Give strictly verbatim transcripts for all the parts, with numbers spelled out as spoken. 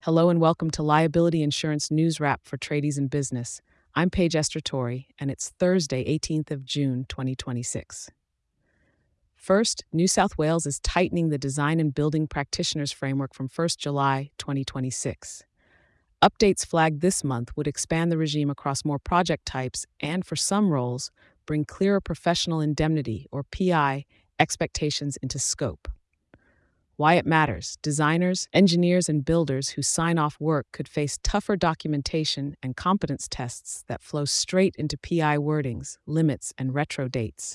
Hello and welcome to Liability Insurance News Wrap for Tradies in Business. I'm Paige Estratori, and it's Thursday, eighteenth of June, twenty twenty-six. First, New South Wales is tightening the Design and Building Practitioners Framework from first of July, twenty twenty-six. Updates flagged this month would expand the regime across more project types and, for some roles, bring clearer professional indemnity, or P I, expectations into scope. Why it matters: designers, engineers, and builders who sign off work could face tougher documentation and competence tests that flow straight into P I wordings, limits, and retro dates.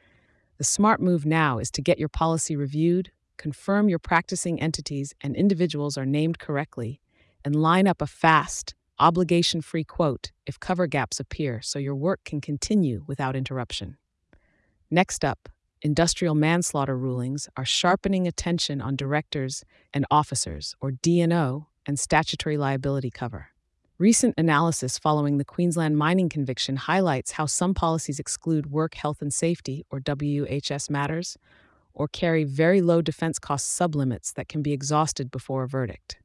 The smart move now is to get your policy reviewed, confirm your practicing entities and individuals are named correctly, and line up a fast, obligation-free quote if cover gaps appear so your work can continue without interruption. Next up, industrial manslaughter rulings are sharpening attention on directors and officers, or D and O, and statutory liability cover. Recent analysis following the Queensland mining conviction highlights how some policies exclude work health and safety, or W H S matters, or carry very low defense cost sublimits that can be exhausted before a verdict.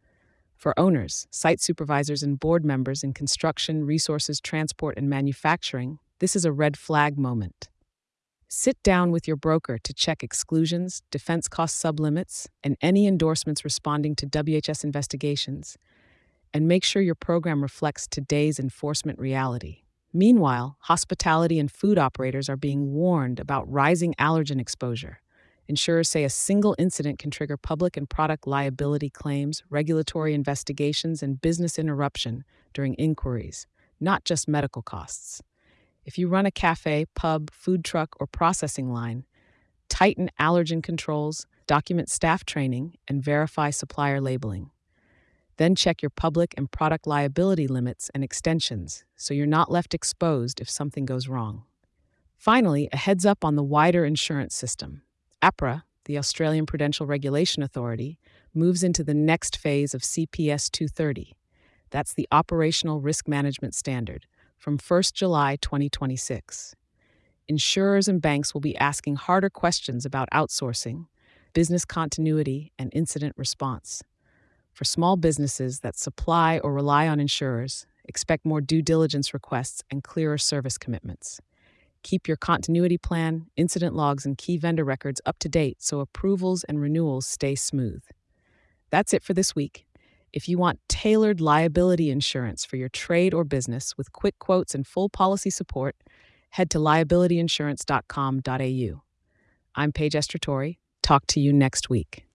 For owners, site supervisors, and board members in construction, resources, transport, and manufacturing, this is a red flag moment. Sit down with your broker to check exclusions, defense cost sublimits, and any endorsements responding to W H S investigations, and make sure your program reflects today's enforcement reality. Meanwhile, hospitality and food operators are being warned about rising allergen exposure. Insurers say a single incident can trigger public and product liability claims, regulatory investigations, and business interruption during inquiries, not just medical costs. If you run a cafe, pub, food truck, or processing line, tighten allergen controls, document staff training, and verify supplier labeling. Then check your public and product liability limits and extensions so you're not left exposed if something goes wrong. Finally, a heads up on the wider insurance system. APRA, the Australian Prudential Regulation Authority, moves into the next phase of C P S two thirty. That's the Operational Risk Management Standard, from first of July twenty twenty-six. Insurers and banks will be asking harder questions about outsourcing, business continuity, and incident response. For small businesses that supply or rely on insurers, expect more due diligence requests and clearer service commitments. Keep your continuity plan, incident logs, and key vendor records up to date so approvals and renewals stay smooth. That's it for this week. If you want tailored liability insurance for your trade or business with quick quotes and full policy support, head to liability insurance dot com dot a u. I'm Paige Estratori. Talk to you next week.